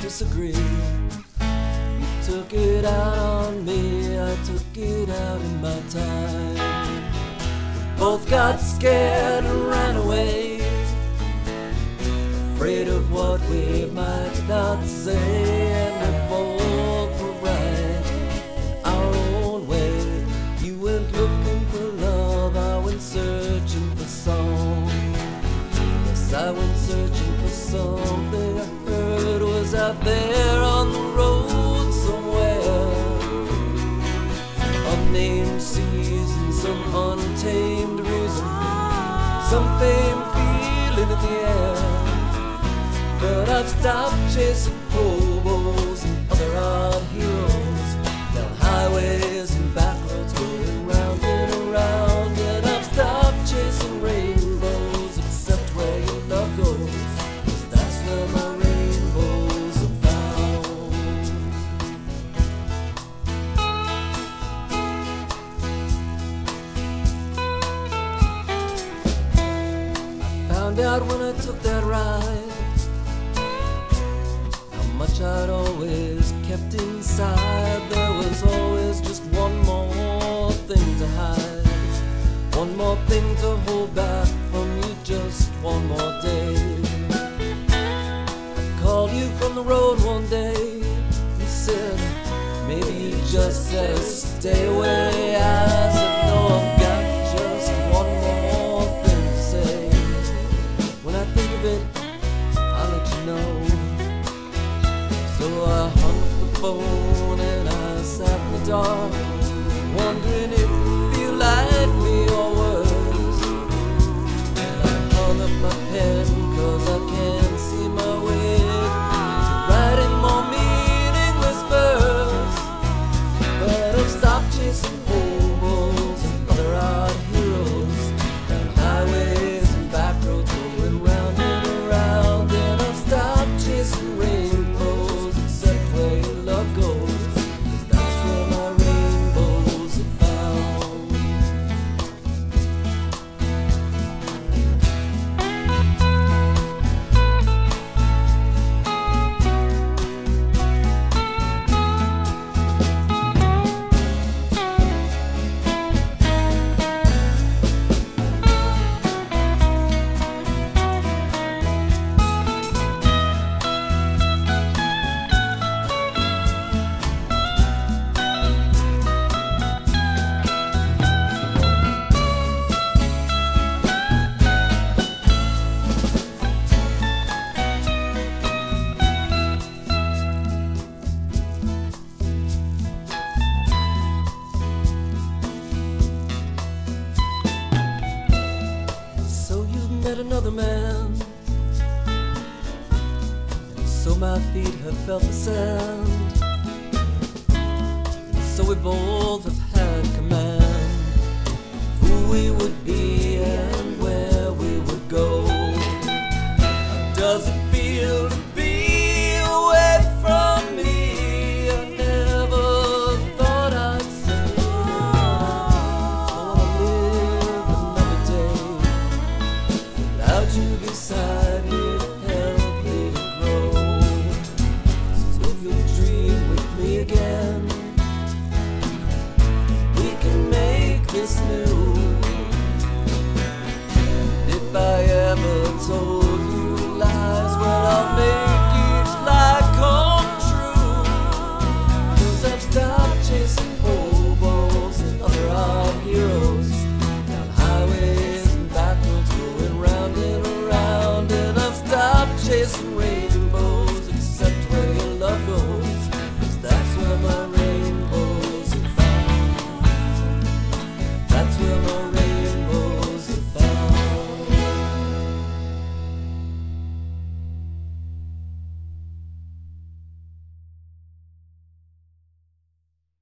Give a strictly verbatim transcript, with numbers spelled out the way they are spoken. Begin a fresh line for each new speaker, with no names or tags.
disagree. You took it out on me, I took it out in my time. We both got scared and ran away, afraid of what we might not say, and we both were right our own way. You went looking for love, I went searching for song. Yes, I went searching for something I heard was out there on the road somewhere. Some unnamed season, some untamed reason, some fame feeling in the air. But I've stopped chasing hobos and other odd heroes down highways and back roads, going round and around. And I've stopped chasing rainbows, except where your love goes, 'cause that's where my rainbows are found. I found out when I took that ride much I'd always kept inside. There was always just one more thing to hide, one more thing to hold back from you, just one more day. I called you from the road one day. You said, maybe you just said stay away. I said, no, I've got just one more thing to say. When I think of it, I'll let you know. So I hung up the phone and I sat in the dark, wondering if you like me or worse. And I hung up my pen 'cause I can't see my way to writing more meaningless verse. But I've stopped chasing hobos and other odd heroes down highways and back roads, going round and around. And I've stopped chasing rainbows, where your love goes, 'cause that's where my rainbows are found. Another man, and so my feet have felt the sand, and so we both have had command of who we would be and